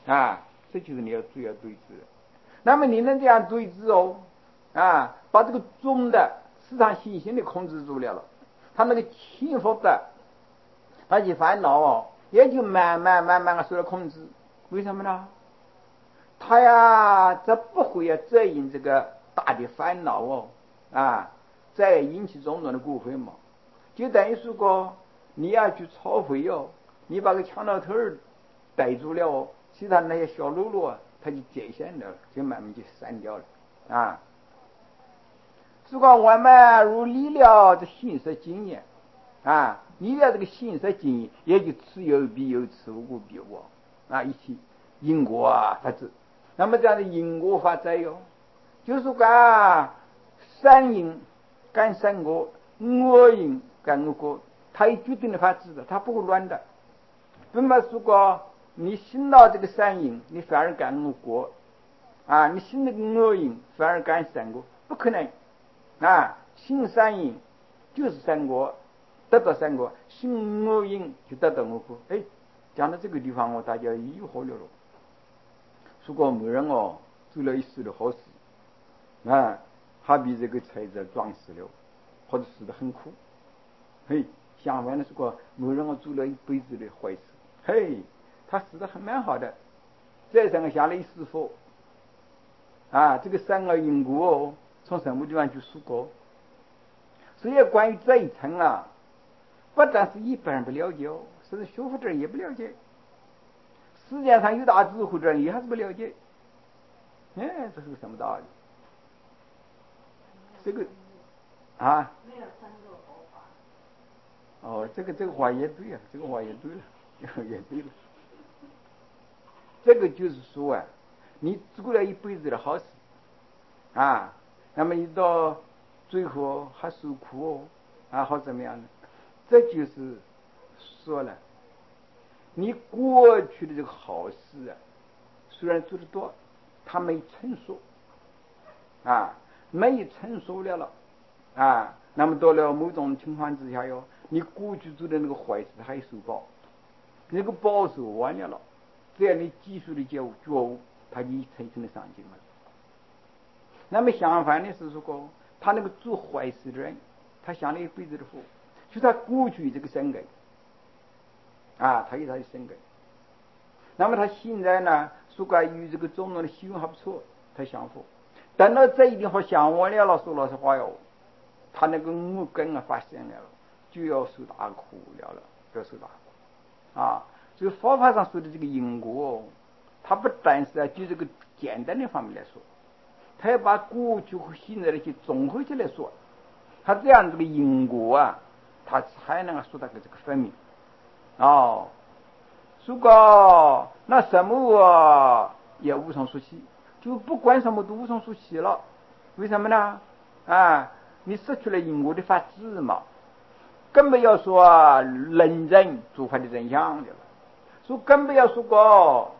这就是你要主要对治。那么你能这样对治把这个总的市场信心的控制住了，他那个轻浮的那些烦恼也就慢慢受到控制。为什么呢？他这不会再引这个大的烦恼再引起种种的误会嘛。就等于说你要去抄回你把个强盗头逮住了其他那些小喽啰他就解散了，就慢慢就散掉了如果我们如理了这信色经验理了这个信色经验，也就此有必有，此无必无一起因果法则。那么这样的因果法则就是说善因干善果，恶因干恶果，它有决定的法则的，它不会乱的。那么如果你信了这个善因，你反而干恶果你信那个恶因反而干善果，不可能信善因就是善果，得到善果；信恶因就得到恶果。讲到这个地方大家疑惑了。如果某人做了一时的好事好比这个财子撞死了，或者死得很苦，相反的如果某人做了一辈子的坏事，他死得很蛮好的，在上下了一世佛这个善恶因果从什么地方去说过？所以关于这一层不但是一般人不了解甚至学佛的人也不了解，世界上有大智慧的人也还是不了解。这是个什么道理？这个没有三个佛法。 这个话也对这个话也对了，也对了。这个就是说你做了一辈子的好事那么你到最后还受苦或怎么样的，这就是说了你过去的这个好事虽然做得多，它没成熟没成熟了那么到了某种情况之下你过去做的那个坏事还受报，那个报受完了只要你技术的觉悟，它就层层的上进了。那么相反的是说他那个做坏事的人，他享了一辈子的福，就他过去这个生根他有他的生根。那么他现在呢说关于这个种种的修还不错，他享福。等到这一点好想完了说老实话他那个恶根发现了，就要受大苦了，就要受大苦所以佛法上说的这个因果它不单是就这个简单的方面来说，他要把过去和现在的去综合起来说，他这样这个因果他才能说到这个分明如果那什么也无从说起，就不管什么都无从说起了。为什么呢你失去了因果的法治嘛，更不要说论证诸法的真相的了，所以更不要说过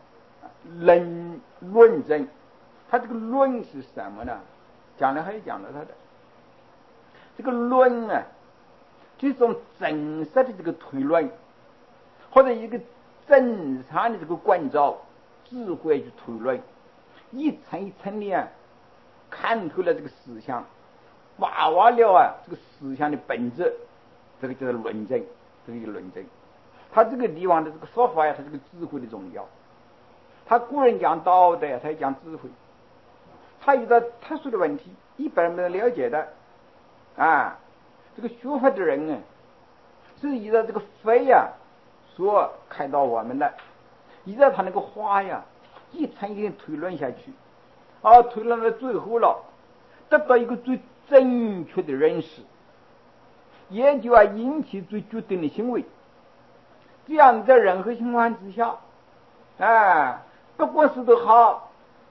论证。他这个论是什么呢？讲了还有讲到他的这个论就是种真实的这个推论，或者一个正常的这个关照智慧去推论，一层一层的看透了这个思想，挖了这个思想的本质，这个叫做论证，这个叫论证。他这个地方的这个说法他这个智慧的重要。他古人讲道德他也讲智慧，他遇到特殊的问题一般人没有了解的这个学法的人是依照这个非所开导我们的，依照他那个话一层一层推论下去推论到最后了，得到一个最正确的认识，也就引起最决定的行为。这样在任何情况之下不管是都好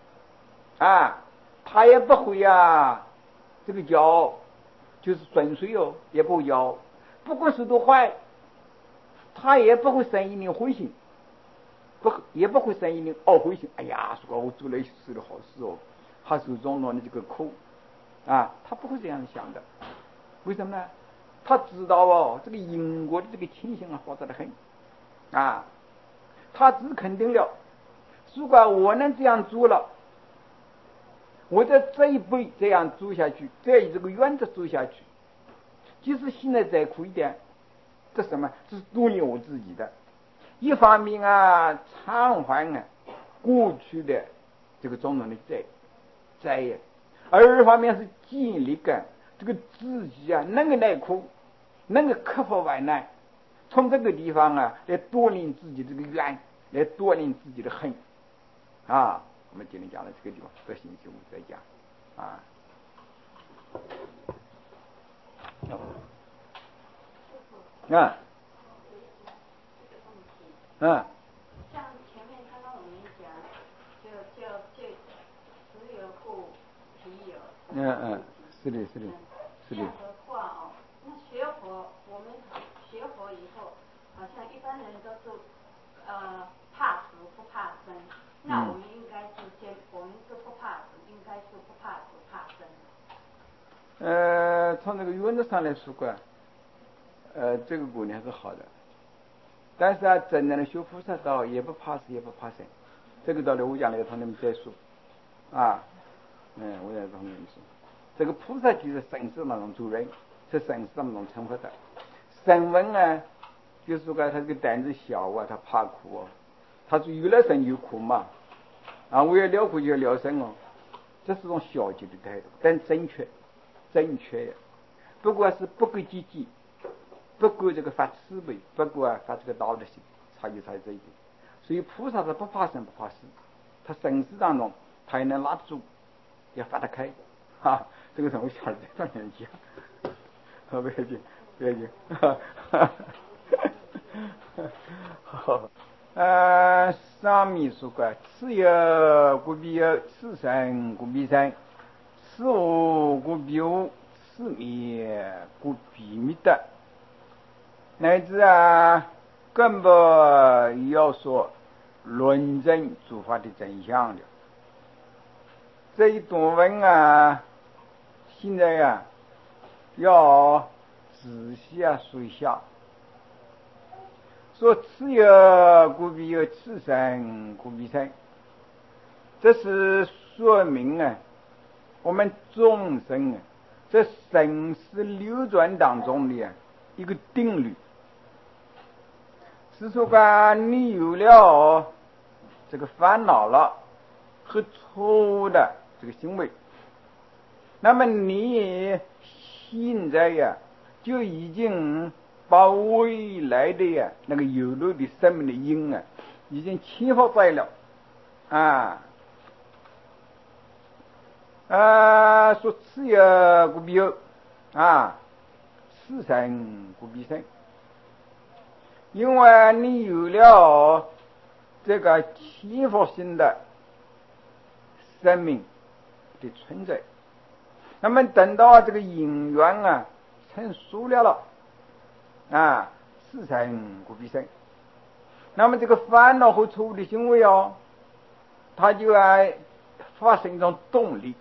他也不会这个叫就是顺遂也不会叫，不管是都坏，他也不会生一名灰心，也不会生一名灰心。哎呀，说我做了一时的好事还是种种的这个苦他不会这样想的。为什么呢？他知道这个因果的这个情形复杂得很他只肯定了如果我能这样做了，我在这一步这样做下去，这个原则做下去，即使现在再苦一点，这什么？这是锻炼我自己的。一方面啊，偿还啊过去的这个种种的债业；而一方面是建立个这个自己啊能够耐苦，能够克服万难，从这个地方啊来锻炼自己这个愿，来锻炼自己的恨啊。我们今天讲的这个地方，这星期我们再讲啊。 像前面刚刚我们讲，就持有后提有。 是的。 这样的话哦，那学佛，我们学佛以后，好像一般人都是怕死不怕生，那我们应该是我们是不怕死，应该是不怕死怕生。 从这个原则上来说过，这个观念是好的。但是啊，真正的修菩萨道也不怕死也不怕生，这个道理我讲了，同你们再说啊。我也同你们说，这个菩萨就是生死那种主人，是生死那种成佛的。声闻呢，就是说他这个胆子小啊，他怕苦哦，他是有了生就苦嘛，啊，我要了苦就要了生哦，这是种消极的态度，但正确呀。不过是不够积极，不够这个发慈悲，不够发这个道德心，差就差这一点。所以菩萨是不怕生不怕死，他生死当中他也能拉得住，也发得开啊。这个从我小这上面讲，不要紧。好，上面说过，此有故必有，此生故必生，此无故必无，此灭故必灭的。乃至根本要说论证诸法的真相的。这一段文现在要仔细说一下。说此有故必有，此生故必生，这是说明我们众生在生死流转当中的一个定律。是说你有了这个烦恼了和错误的这个行为，那么你现在就已经把未来的那个有漏的生命的因已经牵伏在了说此有故必有此生故必生。因为你有了这个牵伏性的生命的存在，那么等到这个因缘成熟了此生故必生。那么这个烦恼和错误的行为它就发生一种动力，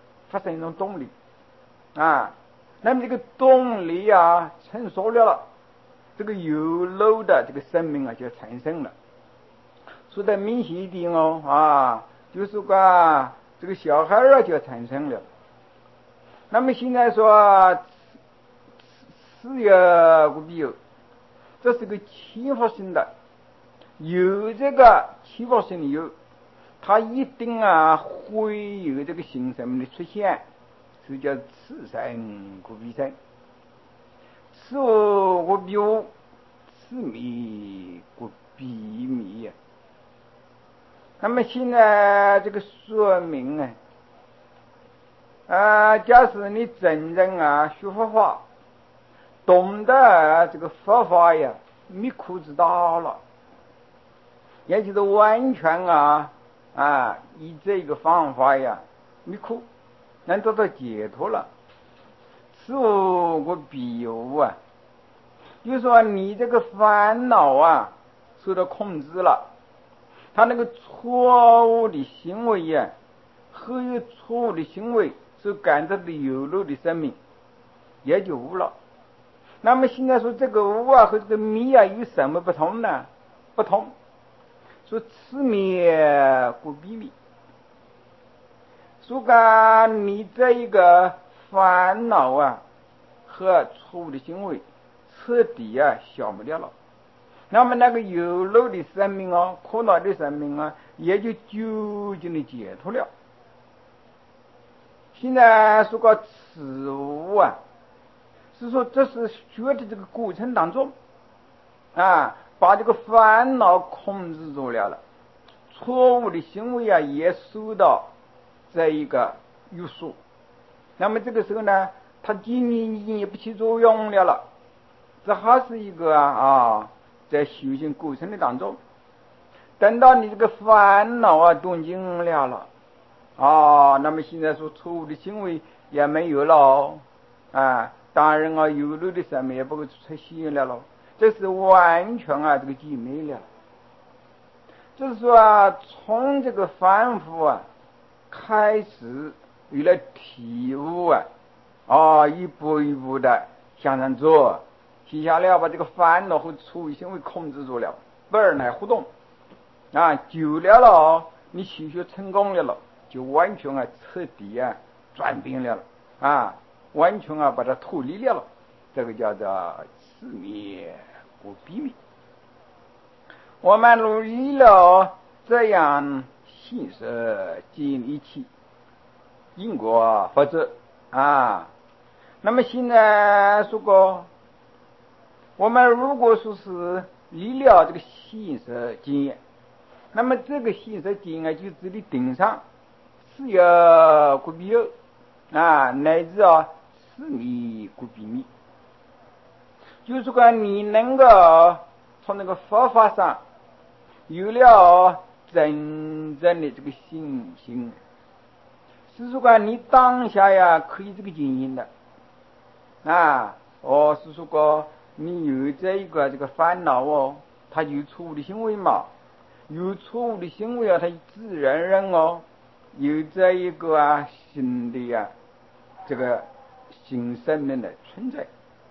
那么这个动力成熟了，这个有漏的这个生命就产生了。说的明显一点就是这个小孩就产生了。那么现在说此有故必有，这是个牵伏性的，有这个牵伏性的有，它一定会有这个新生命的出现，所以叫此生故必生，此无故必无，此灭故必灭。那么现在这个说明假使你真正学佛法，懂得这个佛法灭苦之道了，也就是完全以这个方法灭苦，能得到解脱了。此无故必有就是说你这个烦恼受到控制了，他那个错误的行为和有错误的行为所感到的有漏的生命也就无了。那么现在说这个无和这个灭有什么不同呢？不同， 说此灭故彼灭。说干你这一个烦恼啊和错误的行为彻底消灭掉了，那么那个有漏的生命苦恼的生命也就究竟的解脱了。现在说个此物是说这是学的这个过程当中把这个烦恼控制住了，错误的行为也受到这一个约束，那么这个时候呢，它已经不起作用了。这还是一个在修行过程的当中，等到你这个烦恼动静了那么现在说错误的行为也没有了当然有漏的生命也不会出现了这是完全这个寂灭了。就是说从这个凡夫开始有了体悟一步一步的向上做，接下来把这个烦恼和错误行为控制住了，不而来互动久了你修学成功了就完全彻底转变了完全把它脱离了，这个叫做此灭故彼灭。我们努力了这样信舍建立起因果法则那么现在说过，我们如果说是离了这个信舍经验，那么这个信舍经验就这里顶上是有故彼有乃至此灭故彼灭，就是说你能够从那个佛法上有了真正的这个信心，是说你当下可以这个经营的是说你有这一个这个烦恼它有错误的行为嘛，有错误的行为它自然有这一个新的这个新生命的存在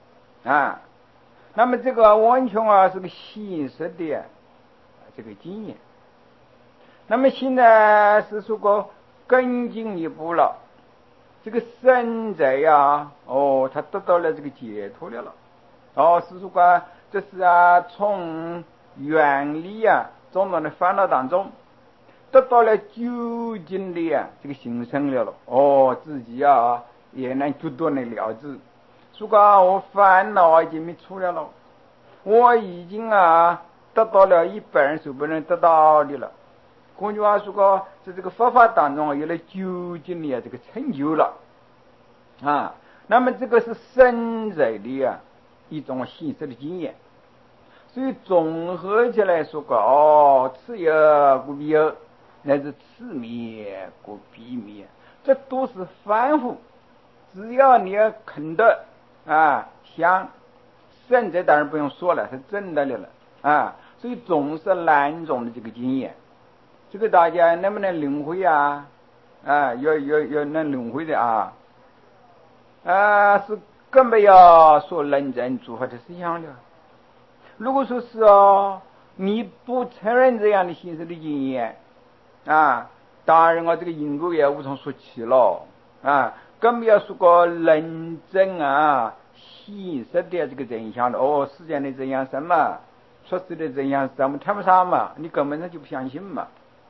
那么这个完全是个现实的这个经验。那么现在是说过更进一步了，这个生者他得到了这个解脱了是说这是从远离种种的烦恼当中得到了究竟的这个形成了自己也能决断的了知，说我烦恼已经没出来了，我已经得到了一般人所不能得到的了。换句话说在这个佛法当中有了究竟的这个成就了那么这个是生者的一种现实的经验。所以综合起来说此有故彼有，乃至此灭故彼灭，这都是反复，只要你肯得想生者当然不用说了，是真的了所以总是两种的这个经验。这个大家能不能领会要能领会的是根本要说认真做法的思想了。如果说是你不承认这样的现实的经验当然这个因果也无从说起了更不要说个认真现实的这个真相了世间的真相什么，出世的真相什么谈不上嘛，你根本上就不相信嘛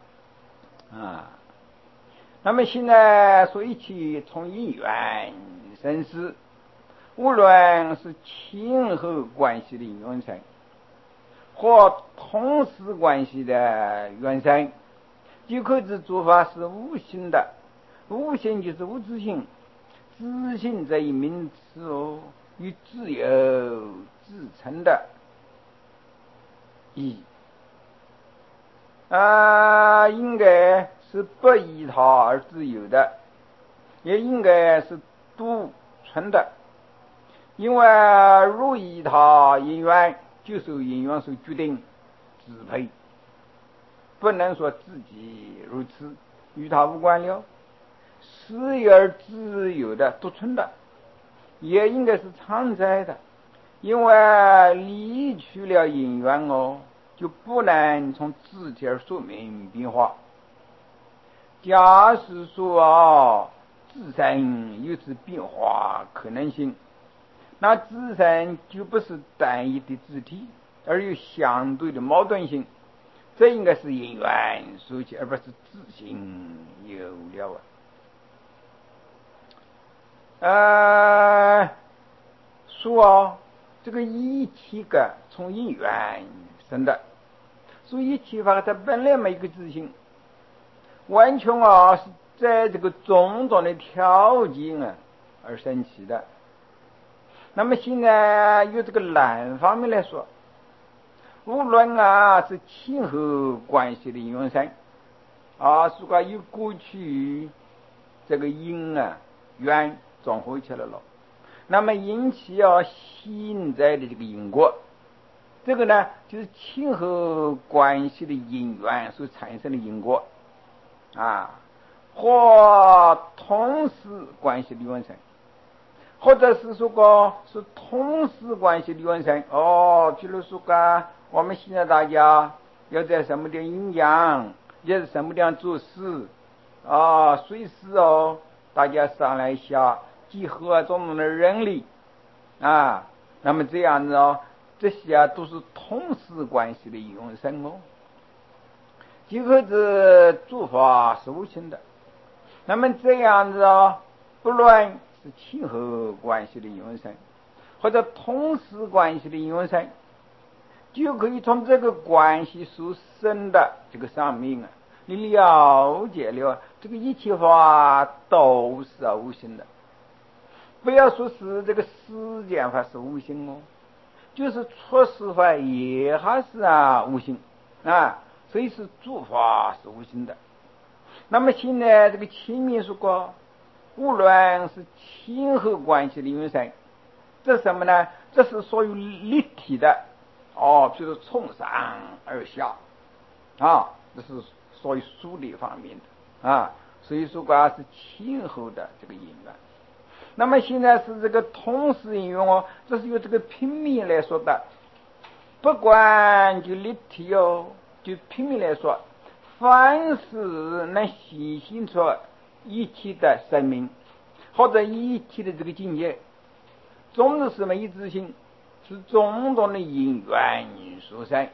那么现在说一起从因缘生死，无论是前后关系的缘生或同时关系的缘生，就可知做法是无性的。无性就是无自性，自性这一名词与自由自成的意义应该是不依他而自由的，也应该是独存的。因为如依他因缘，就受因缘所决定支配，不能说自己如此，与他无关了。是有而自由的独存的，也应该是常在的。因为离去了因缘就不能从自体而说明变化。假使说自身有此变化可能性，那自身就不是单一的自体，而有相对的矛盾性，这应该是因缘所起，而不是自性有了说这个一气个从因缘生的，所以一气法它本来没有一个自性，完全是在这个种种的条件而生起的。那么现在由这个难方面来说，无论是亲和关系的因生如果有过去这个因缘综合起来了，那么引起现在的这个因果，这个呢就是亲和关系的因缘所产生的因果或同时关系的原生，或者是说是同时关系的原生比如说我们现在大家要在什么地方营养，也是什么地方做事随时大家商量一下，集合种种的人力那么这样子这些都是同时关系的原生集合之做法是无形的。那么这样子不论是亲和关系的原生，或者同时关系的原生，就可以从这个关系所生的这个上面你了解了这个一切法都是无形的。不要说是这个时间法是无形就是处事法也还是无形所以是诸法是无形的。那么现在这个前面说过，无论是亲和关系的原生，这是什么呢？这是属于立体的比如从上而下这是属于数理方面的所以说是亲和的这个因缘。那么现在是这个同时因缘这是由这个平面来说的。不管就立体就平面来说，凡是能显现出一体的生命或者一体的这个境界，总是什么一致性，是种种的因缘所生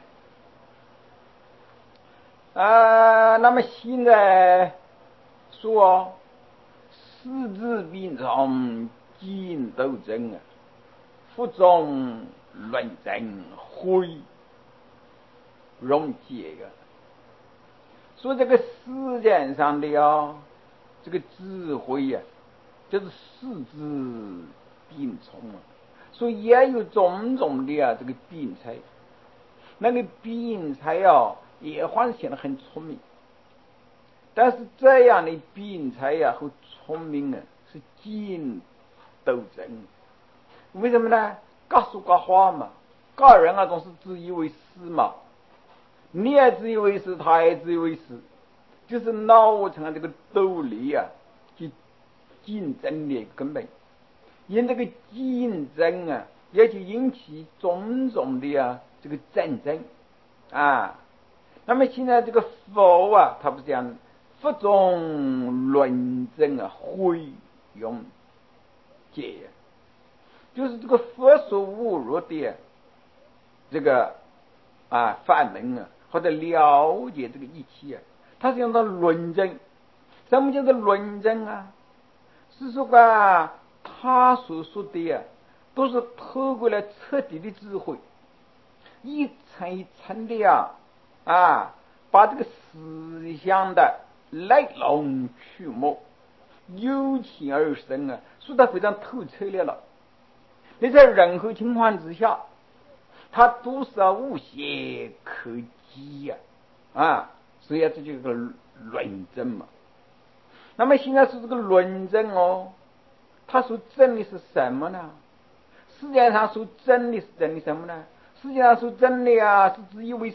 那么现在说世之变从今斗争腹中论争会溶解说这个世界上的这个智慧就是世之变从所以也有种种的这个辩才，那个辩才也还显得很聪明，但是这样的辩才和聪明是竞斗争。为什么呢？各说各话嘛，个人总是自以为是嘛，你也自以为是，他也自以为是，就是闹成这个斗力去竞争的根本。因这个竞争也就引起种种的这个战争那么现在这个佛他不是这样，佛中论争会用解，就是这个佛所侮辱的这个法门或者了解这个义气它是用到论证。什么叫做论证是说他所说的都是透过了彻底的智慧，一层一层的把这个思想的来龙去脉由浅而深说得非常透彻了。你在任何情况之下，它都是无懈可击所以这就是个论证嘛。那么现在是这个论证它所证的是什么呢？世界上所证的是证的什么呢？世界上所证的是自以为是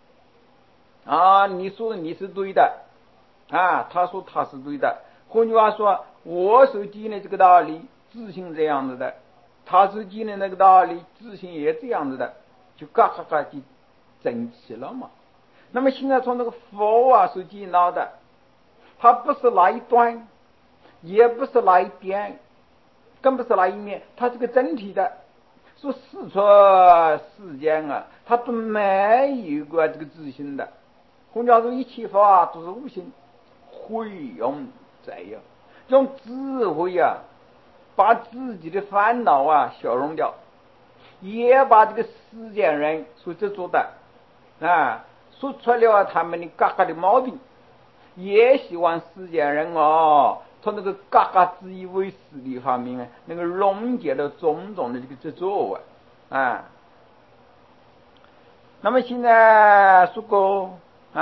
你说你是对的他说他是对的。换句话说，我所经的这个道理自信这样子的，他所经的那个道理自信也这样子的，就嘎嘎嘎整齐了嘛。那么现在从那个佛啊所见到的，它不是那一端，也不是那一边，更不是那一面，它是个整体的。说四出世间啊，它都没有过这个自性的。换句话说，一切法都是无性，会用这样用智慧啊，把自己的烦恼啊消融掉，也把这个世间人所执着的啊，说出了他们的各个的毛病，也希望世间人哦，从那个各个自以为是的方面那个溶解了种种的这个执着啊。那么现在说过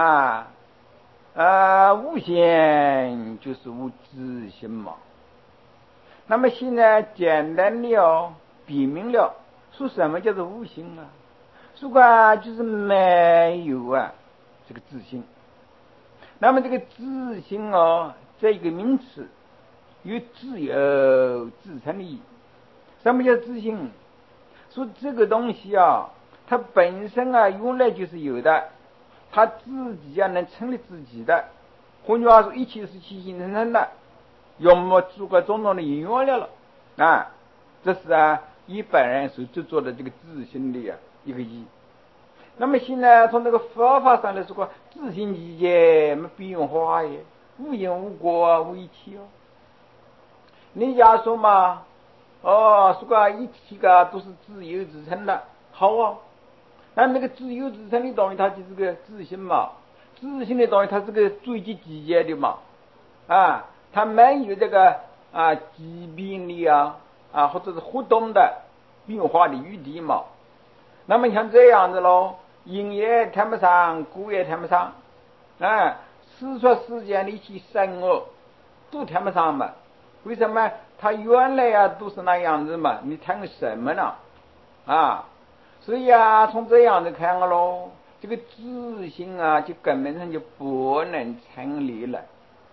无限就是无自性嘛。那么现在简单的比明了，说什么叫做无性啊？说过就是没有这个自性。那么这个自性这个名词有自由自称的意义。什么叫自性？说这个东西它本身原来就是有的，它自己能成立自己的。换句话说，一切是起心生成的，要么诸个种种的因缘了这是一般人所执着的这个自性的一个意义。那么现在从这个佛法上来说，自性境界变化也，无因无果无一体你假说嘛，说一切都是自由自称的，好那个自由自称的东西，它就是个自性嘛。自性的东西，它是个最极极界的嘛。它没有这个疾病的或者是活动的变化的余地嘛。那么像这样子咯，因也谈不上，果也谈不上，世出世间的一切生恶都谈不上嘛。为什么？它原来都是那样子嘛，你谈个什么呢？所以从这样子看咯，这个自性就根本上就不能成立了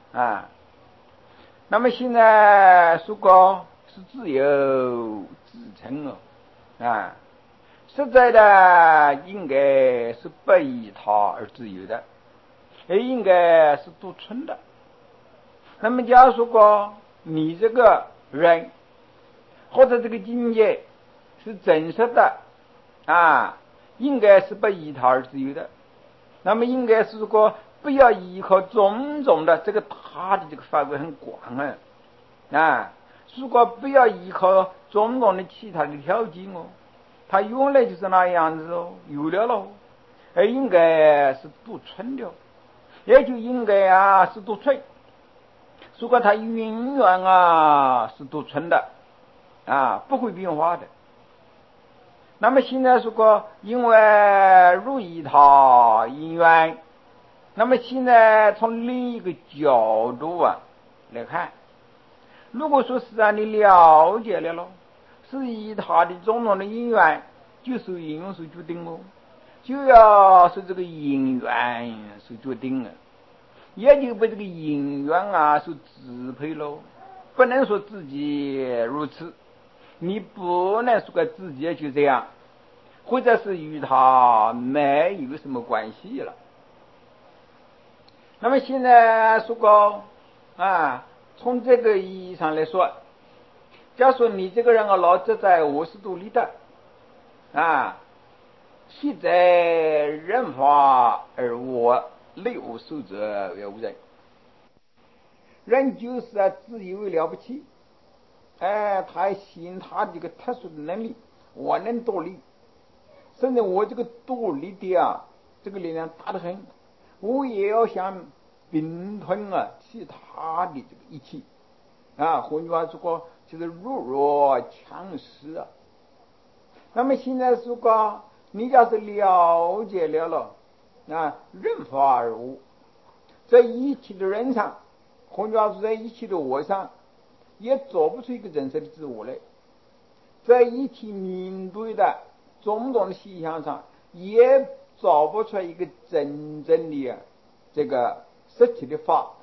那么现在说过是自由自称实在的应该是不依他而自由的，也应该是独存的。那么假如说你这个人或者这个境界是真实的应该是不依他而自由的。那么应该是说不要依靠种种的这个他的这个范围很广如果不要依靠种种的其他的条件他原来就是那样子有了咯，而应该是独存的，也就应该是独存。如果它永远是独存的不会变化的。那么现在说过，因为如意他因缘，那么现在从另一个角度来看，如果说是你了解了咯，是以他的种种的因缘，就受因缘所决定就要是这个因缘所决定也就被这个因缘所支配咯，不能说自己如此。你不能说自己就这样，或者是与他没有什么关系了。那么现在说过从这个意义上来说，假如说你这个人老执在我是独立的其在人法而我内我受者为无人。人就是自以为了不起他信他这个特殊的能力，我能独立，甚至我这个独立的这个力量大得很，我也要想并吞其他的这个一切换句话说就是弱肉强食那么现在如果你要是了解了人法而无，在一切的人上，换句话说在一切的我上也做不出一个真实的自我来，在一起面对的种种的现象上也找不出一个真正的这个实体的法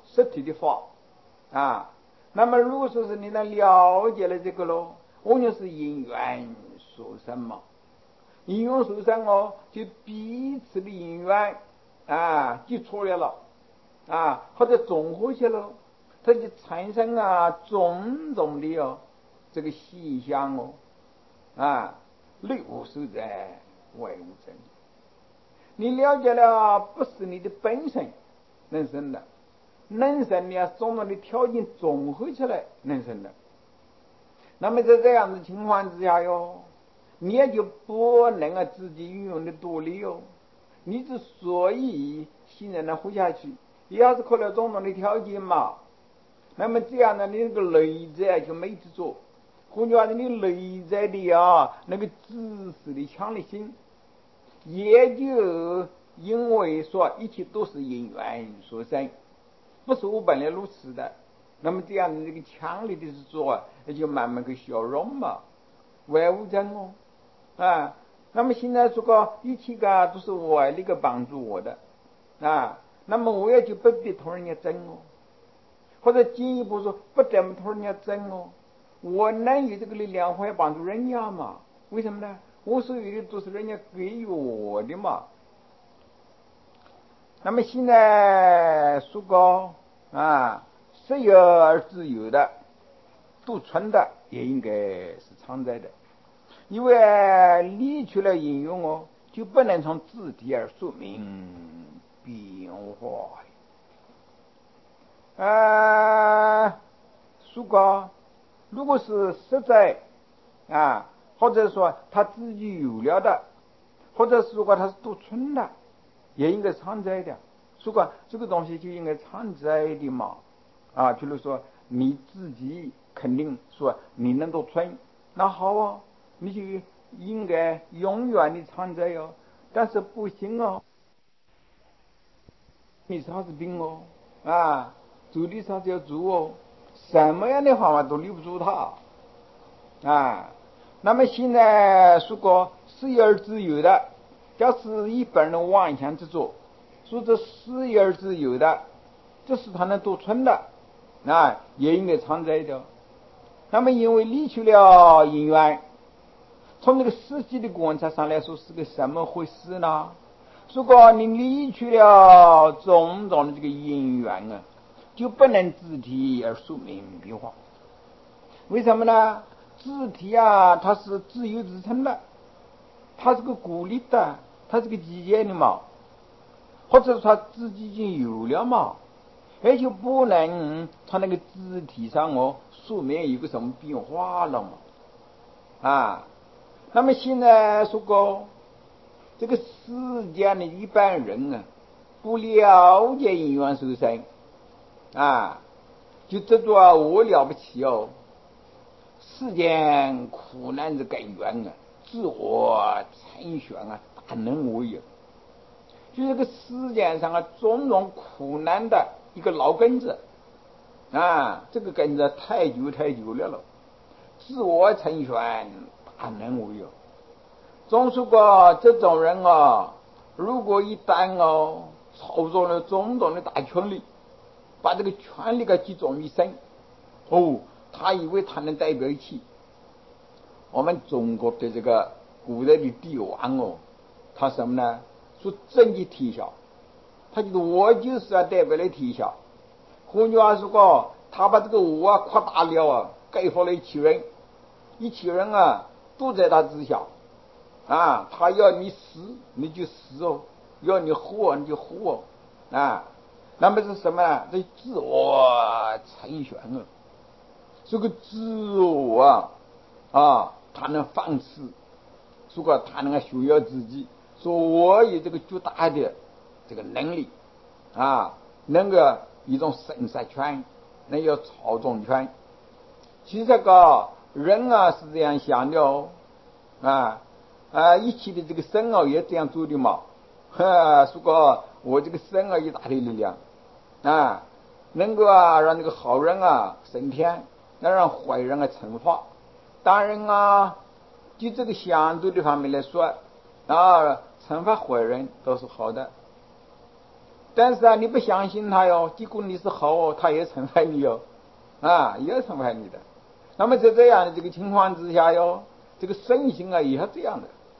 那么如果说是你能了解了这个我就是因缘所生嘛。 因缘受生哦，就彼此的因缘接触了或者综合起了，它就产生种种的这个现象内无所在，外无真。你了解了不是你的本身能生的，能生的种种的条件综合起来能生的。那么在这样的情况之下你也就不能自己运用的独立你之所以现在能活下去，也是靠了种种的条件嘛。那么这样呢，你那个内在就没执着，换句话说，你内在的那个知识的强烈性，也就因为说一切都是因缘所生，不是我本来如此的。那么这样的这个强烈的执着也就慢慢的消融嘛，外无真那么现在说个一切都是外力个帮助我的那么我也就不必同人家争或者进一步说不怎么同人家争我能有这个力量会帮助人家嘛？为什么呢？我所有的都是人家给予我的嘛。那么现在说个实有而自有的独存的也应该是常在的，因为离去了应用就不能从自体而说明变化说个如果是实在或者说他自己有了的，或者是如果他是独存的，也应该常在的。说过这个东西就应该常在的嘛比如说你自己肯定说你能独存，那好你就应该永远的常在但是不行你啥子病做的啥子要做什么样的方法都留不住他那么现在说过实有而自有的，这是一般人妄想之作，说这实有而自有的，这是他能独存的也应该常在的。那么因为离去了因缘，从这个实际的观察上来说是个什么回事呢？如果你离去了种种的这个因缘就不能自体而说明变化。为什么呢？自体它是自由自称的，它是个孤立的，它是个极简的嘛，或者说它自己已经有了嘛，也就不能从那个自体上说明有个什么变化了嘛那么现在说过这个世间的一般人不了解因缘受生就这着我了不起世间苦难之根源自我参选大能无有，就这个世间上种种苦难的一个老根子这个根子太久太久了自我参选大能无有。总说过这种人如果一旦操作了种种的大权力，把这个权力集中于身他以为他能代表一切。我们中国的这个古代的帝王他什么呢？说政绩天下，他觉得我就是要代表了天下。换句话说他把这个我扩大了盖过了一切人，一切人都在他之下他要你死你就死要你活你就活那么是什么呢？这自我参选这个自我他能放肆，如果他能炫耀自己，说我有这个巨大的这个能力能够一种生杀权，能有操纵权。其实这个人是这样想的一切的这个生也这样做的嘛说过我这个生一大的力量能够让这个好人升天，能让坏人惩罚。当然就这个相对的方面来说惩罚坏人都是好的，但是你不相信他结果你是好他也惩罚你也惩罚你的。那么在这样的这个情况之下这个圣性也是这样的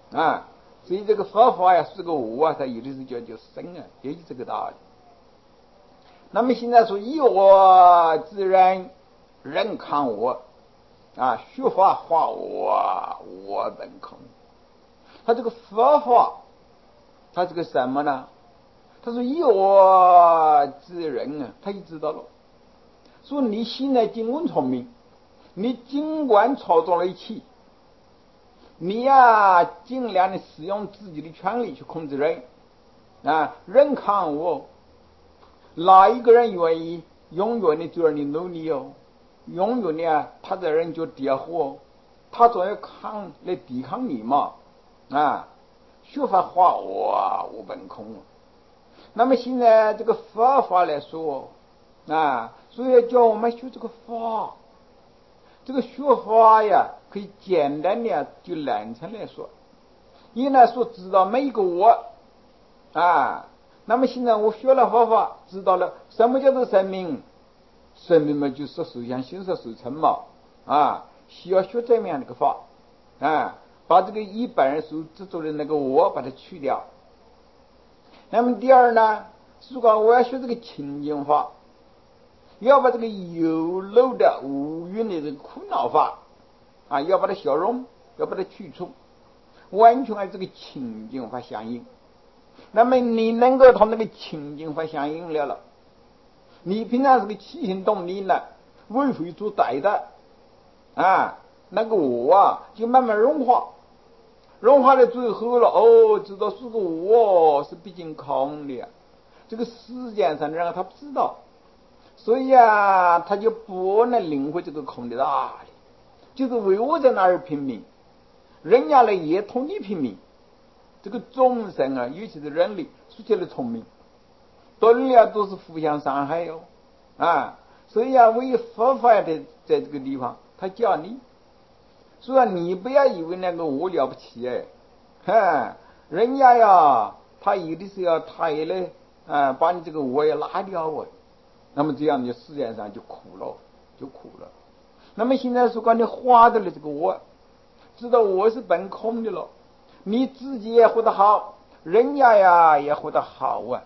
啊。所以这个佛法呀是个我啊，它有的时候叫生啊，也就这个道理。那么现在说以我自然人看我啊，学法化我，我本空。他这个佛法，他这个什么呢？他说以我自人啊，他就知道了。说你现在尽管聪明，你尽管操纵了一切，你呀尽量的使用自己的权利去控制人啊，人看我，哪一个人愿意永远的做你努力哦？永远的他的人就跌火，他总要抗来抵抗你嘛啊！学法化我本空。那么现在这个佛法来说啊，所以叫我们学这个法，这个学法呀，可以简单的就两层来说。一呢说知道每一个我啊，那么现在我学了佛法，知道了什么叫做生命，生命嘛就是受想行识受成嘛啊，需要学这么样的一个法啊，把这个一般人所执着的那个我把它去掉。那么第二呢，如果我要学这个清净法，要把这个有漏的无蕴的这个苦恼法啊，要把它消融，要把它去除，完全按这个清净法相应。那么你能够同那个清净法相应了，你平常是个起心动念呢，为非作歹的啊，那个我啊就慢慢融化，融化到最后了，哦，知道是个我是毕竟空的，这个世界上的人他不知道，所以啊，他就不能领会这个空的道理，就是为我在那儿拼命，人家呢也同你拼命。这个众生啊，尤其是人类，说起来聪明，动了都是互相伤害哟啊！所以啊，为佛法的在这个地方，他教你，所以你不要以为那个我了不起哎，哈，人家呀，他有的时候他也来啊，把你这个我也拉掉哦，那么这样你世界上就苦了，就苦了。那么现在说关你花的了这个我，知道我是本空的了。你自己也活得好，人家呀也活得好啊。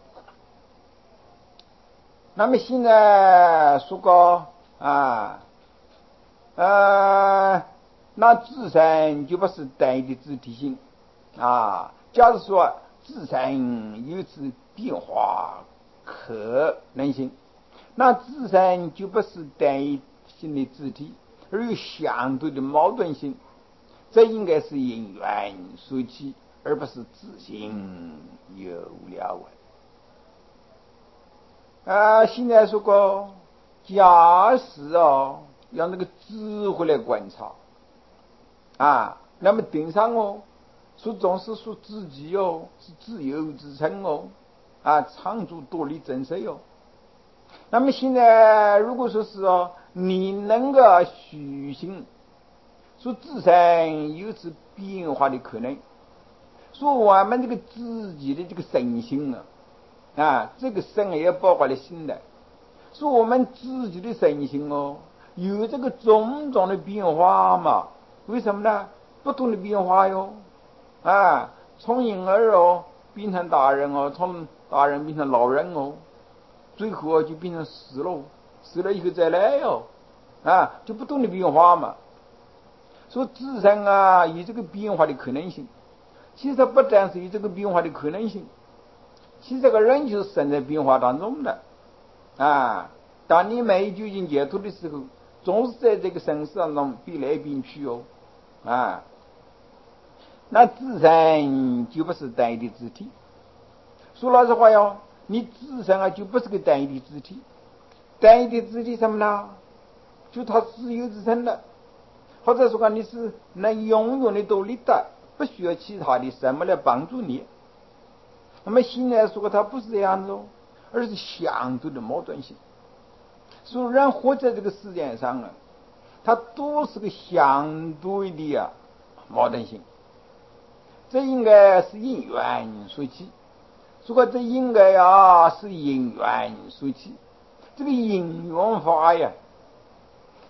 那么现在说个啊，那自身就不是单一的自体性啊。假如说自身有此变化可能性，那自身就不是单一性的自体，而有相对的矛盾性。这应该是因缘所起，而不是自性有了现在说过假使要那个智慧来观察啊，那么顶上说总是说自己是自由之身啊，常住多力真实那么现在如果说是你能够虚心说自身有此变化的可能，说我们这个自己的这个身心这个身也包括了心的，说我们自己的身心有这个种种的变化嘛？为什么呢？不同的变化哟从婴儿变成大人从大人变成老人最后就变成死了，死了以后再来就不同的变化嘛。说自身有这个变化的可能性，其实不但是有这个变化的可能性，其实这个人就是生在变化当中的当你没究竟解脱的时候，总是在这个生死当中变来变去那自身就不是单一的自体。说老实话你自身就不是个单一的自体。单一的自体什么呢？就它自由之身的，或者说你是能永远的独立的，不需要其他的什么来帮助你。那么现在说它不是这样子而是相对的矛盾性。所以人活在这个世界上它都是个相对的矛盾性。这应该是因缘所起。如果这应该是因缘所起，这个因缘法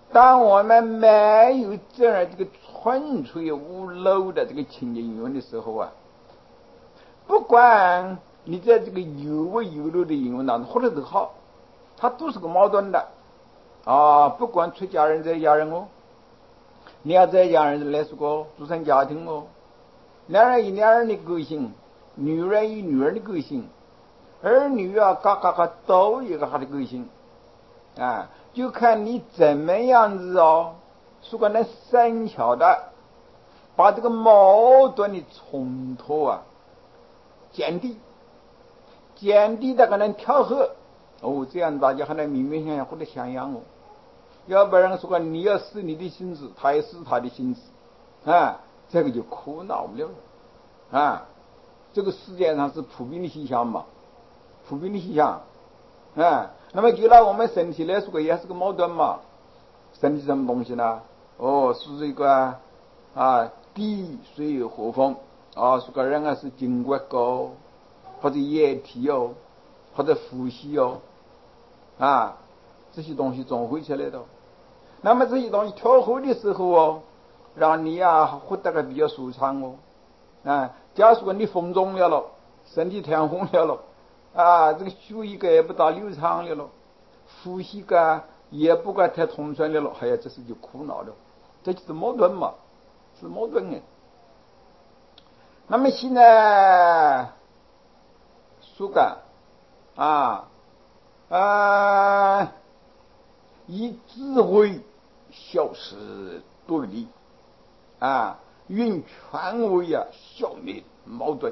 当我们没有这样这个纯粹无漏的这个清净因缘的时候啊，不管你在这个有无有漏的因缘当中，或者是好，它都是个矛盾的啊。不管出家人在家人哦，你要在家人来说个组成家庭哦，两人以两人的个性，女人以女人的个性，儿女啊，嘎都有他的个性啊，就看你怎么样子哦，如果能深巧的把这个矛盾的冲突啊减低的可能调和哦，这样大家还能明明相或者相样哦。要不然说你要使你的心思，他也使他的心思啊，这个就苦恼了啊。这个世界上是普遍的现象嘛，普遍的现象啊。那么就拿我们身体来说，也是个矛盾嘛。身体什么东西呢？哦，是一个地水火风啊，说个人啊是筋骨高，或者液体哦，或者呼吸哦，啊，这些东西总会起来的。那么这些东西调和的时候哦，让你活得个比较舒畅哦。假如说你风中了，身体太红了这个血液也不大流畅了，呼吸也不管太通顺了，哎呀，这是就苦恼了，这就是矛盾嘛，是矛盾的。那么现在说以智慧消失对立用权威消灭矛盾。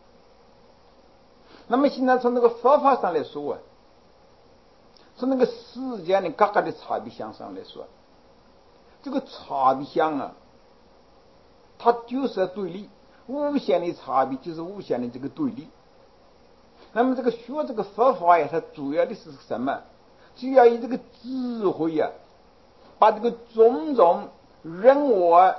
那么现在从那个佛法上来说从那个世间的各个的差别相上来说，这个差别相它就是对立，无限的差别就是无限的这个对立。那么这个学这个佛法它主要的是什么？就要以这个智慧把这个种种人我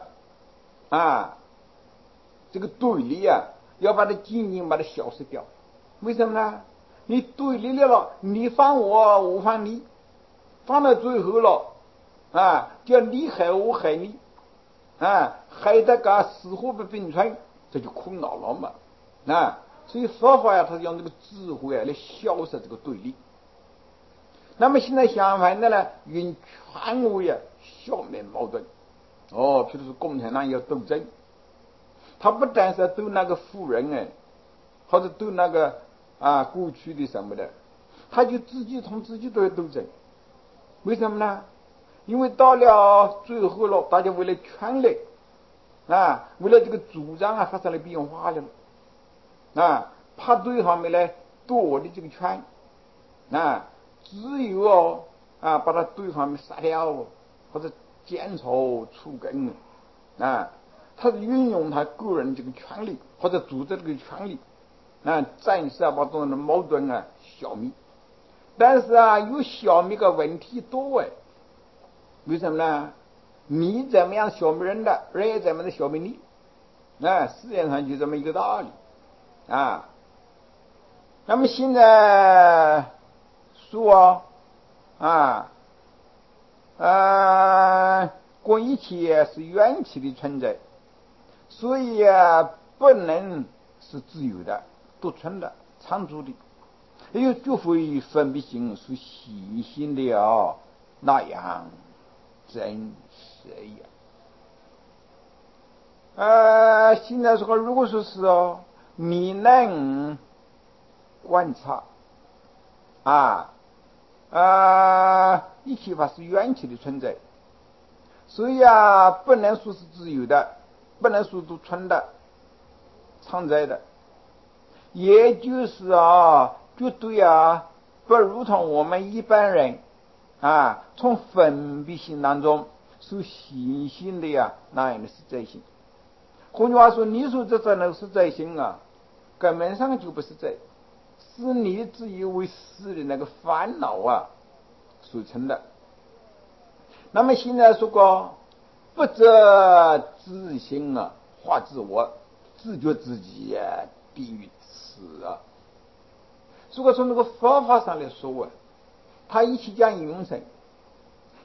这个对立要把它仅仅把它消失掉。为什么呢？你对立了，你反我，我反你，反到最后了叫你害我害你害得死活不并存，这就苦恼了嘛所以佛法它是用这个智慧来消失这个对立。那么现在相反的呢，用权威消灭矛盾。譬如说共产党要斗争，他不但是斗那个富人或者斗那个过去的什么的，他就自己同自己都要斗争。为什么呢？因为到了最后了，大家为了权力为了这个主张发生了变化了怕对方面来夺我的这个权只有把他对方面杀掉或者剪草除根他运用他个人这个权利或者组织这个权利暂时把这种的矛盾消灭。但是有消灭个问题多为什么呢？你怎么样消灭人的，人也怎么样消灭你世界上就这么一个道理那么现在说过一切是缘起的存在，所以不能是自由的、独存的、常住的，也就会分别心是细心的那样真实现在说如果说是你能观察一切法是缘起的存在，所以不能说是自由的，不能说独存的、常在的，也就是绝对不如同我们一般人从分别心当中所显现的那样的实在性。换句话说，你说这真的实在性根本上就不是在，是你自以为是的那个烦恼所成的。那么现在说过不择自心化自我，自觉自己低于此如果从那个佛法上来说他一起讲永生，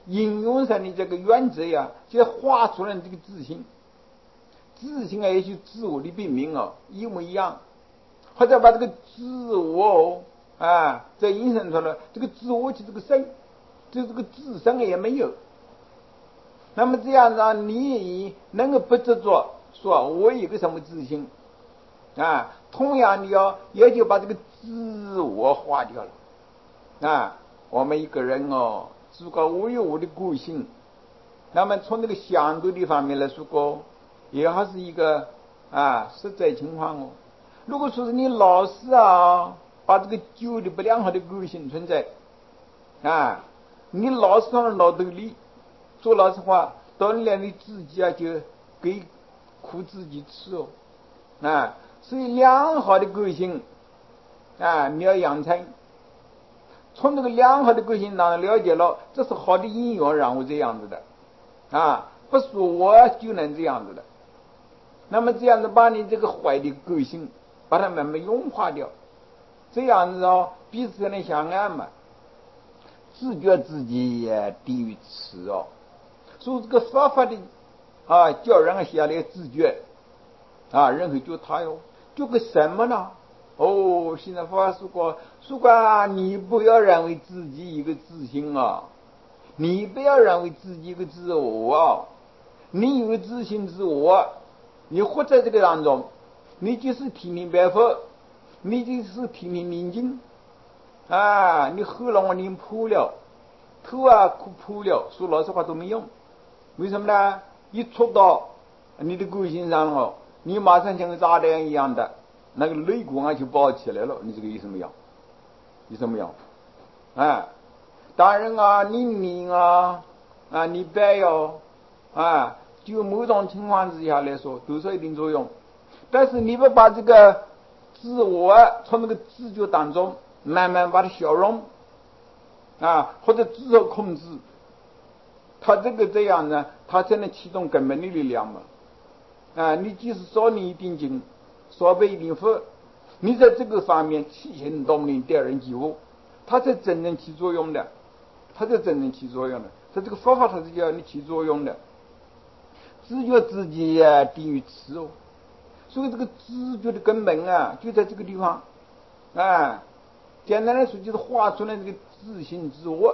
应用上的这个原则呀，就画出来这个自信。自信啊，也就自我的表明哦，一模一样。或者把这个自我再引申出来，这个自我就这个身，就这个自身也没有。那么这样呢，你能够不执着说我有个什么自信同样你也就把这个自我化掉了我们一个人如果我有我的个性，那么从这个相对的方面来说也还是一个实在情况如果说是你老是把这个旧的不良好的个性存在你老是从脑兜里说老实话，当然你自己就给苦自己吃所以良好的个性你要养成，从这个良好的个性当中了解了，这是好的因缘让我这样子的不是我就能这样子的。那么这样子把你这个坏的个性把它慢慢融化掉，这样子彼此才能相爱嘛。自觉自己也低于此所以这个佛法的叫人下来自觉人会觉他觉个什么呢？现在佛法说过你不要认为自己一个自信你不要认为自己一个自我你有个自信自我，你活在这个当中，你就是听明白佛，你就是听明明经你喉咙你破了，头哭破了，说老实话都没用。为什么呢？一戳到你的个性上了你马上像个炸弹一样的那个肋骨就爆起来了，你这个有什么用？有什么用当然你明你白就某种情况之下来说都是一定作用。但是你不把这个自我从那个自觉当中慢慢把它消融或者自我控制，他这样呢，他才能启动根本的力量嘛你即使少念一点经，少背一点佛，你在这个方面起行动力带人激活，它才真正起作用的。它这这个方法它是叫你起作用的。自觉自己低于此所以这个自觉的根本就在这个地方简单来说就是画出来这个自信自我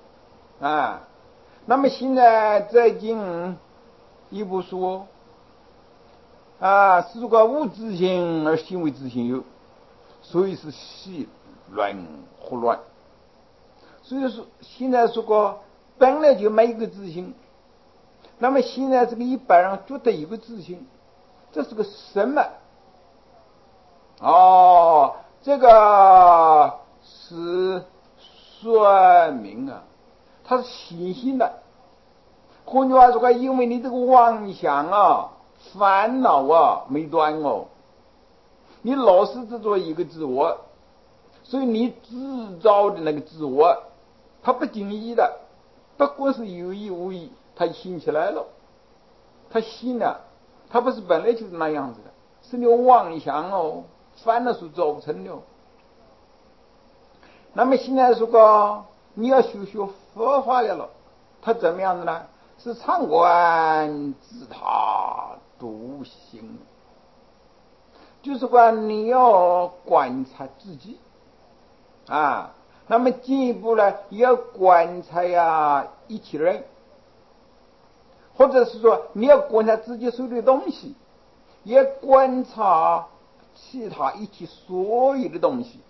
那么现在再进一步说是个无自信而行为自信有，所以是细乱胡乱。所以说现在说过本来就没一个自信，那么现在这个一般人觉得有个自信，这是个什么这个是说明它是新兴的。换句话说因为你这个妄想烦恼没断你老是执着一个自我，所以你制造的那个自我它不经意的，不管是有意无意，它兴起来了，它兴了，它不是本来就是那样子的，是你妄想烦恼所造成的那么现在说你要学佛法来了，它怎么样的呢？是常观自他独行，就是说你要观察自己那么进一步呢也要观察一起人，或者是说你要观察自己所有的东西，也观察其他一起所有的东西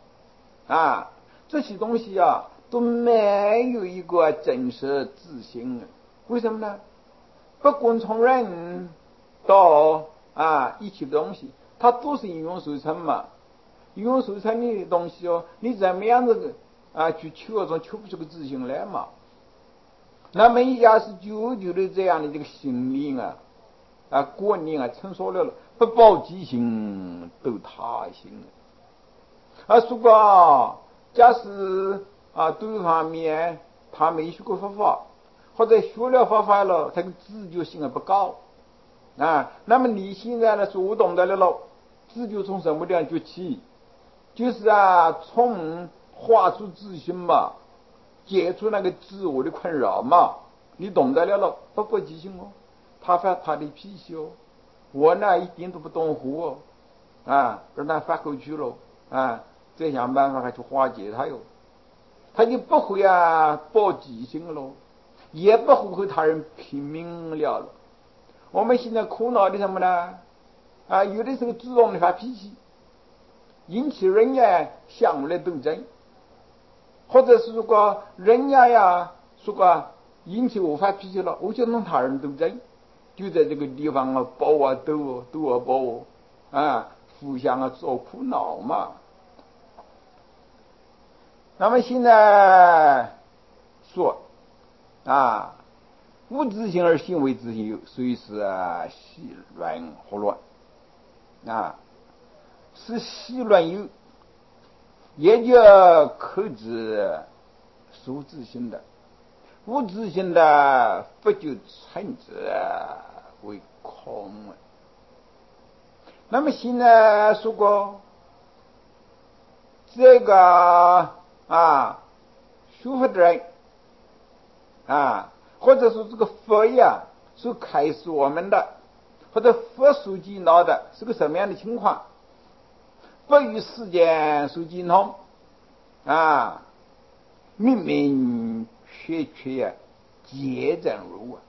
这些东西都没有一个真实自性为什么呢？不管从人到一起的东西，它都是应用手成嘛。应用手成的东西你怎么样子去求不出个自信来嘛？那么要是久久的这样的这个心理观念成熟了，不抱己心斗他心如果假使对方面他没学过佛法，或者学了佛法了，他的自觉性不高那么你现在呢说我懂得了自觉从什么地方崛起？就是从画出自信嘛， 解除那个自我的困扰嘛。你懂得了，不即兴哦，他发他的脾气哦，我呢一点都不懂火哦，让他发口去了再想办法去化解他哟。他就不会报即兴了，也不会和他人拼命了。我们现在苦恼的什么呢？有的时候自动的发脾气，引起人家向我来斗争，或者是如果人家如果引起我发脾气了，我就跟他人斗争，就在这个地方斗斗互相做苦恼嘛。那么现在说无自性而行为自性有，所以是习乱合乱是习乱有，也就克制属自性的，无自性的不就称之为空。那么现在说过这个学佛的人或者说这个佛所开示我们的，或者佛所见到的是个什么样的情况，不与世间所见同明明确确皆真如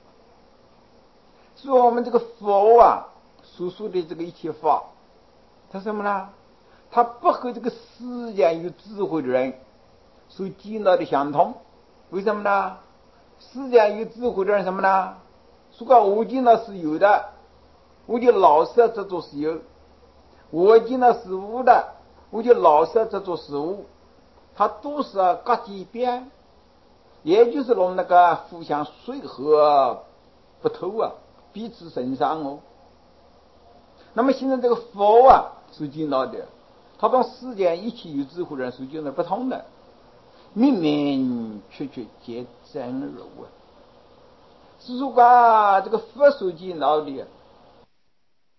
所以我们这个佛所说的这个一切法，它什么呢？它不和这个世间有智慧的人所见到的相同。为什么呢？世间有智慧的人什么呢？如果我见到是有的，我就老是这做是有；我见到是无的，我就老是这做是无。它都是各几边，也就是弄那个互相随和不透彼此身上那么现在这个佛所见到的，他同世间一切有智慧的人所见到不同的，明明确确皆真如是如果这个佛所见到的